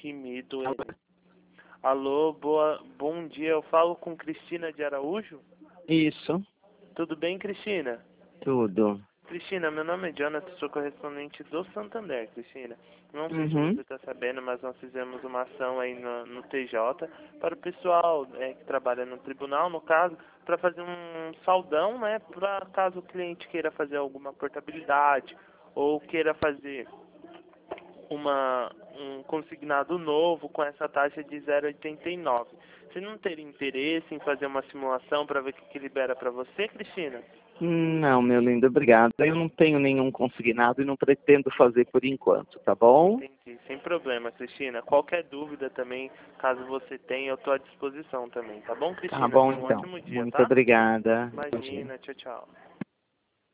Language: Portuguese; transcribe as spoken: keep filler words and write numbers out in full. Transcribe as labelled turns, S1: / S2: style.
S1: timido ele. Alô, boa, bom dia, eu falo com Cristina de Araújo?
S2: Isso,
S1: Tudo bem, Cristina?
S2: tudo.
S1: Cristina, meu nome é Jonathan, sou correspondente do Santander, Cristina. Não sei se
S2: Uhum.
S1: você está sabendo, mas nós fizemos uma ação aí no, no T J para o pessoal é, que trabalha no tribunal, no caso, para fazer um saldão, né, para caso o cliente queira fazer alguma portabilidade ou queira fazer uma, um consignado novo com essa taxa de zero vírgula oitenta e nove. Você não teria interesse em fazer uma simulação para ver o que, que libera para você, Cristina?
S2: Não, meu lindo, obrigado. Eu não tenho nenhum consignado e não pretendo fazer por enquanto, tá bom?
S1: Entendi, sem problema, Cristina. Qualquer dúvida também, caso você tenha, eu estou à disposição também, tá bom,
S2: Tá
S1: Cristina?
S2: bom,
S1: Tenha um
S2: então.
S1: ótimo dia,
S2: Muito
S1: tá?
S2: obrigada. Bom dia.
S1: Imagina, tchau, tchau.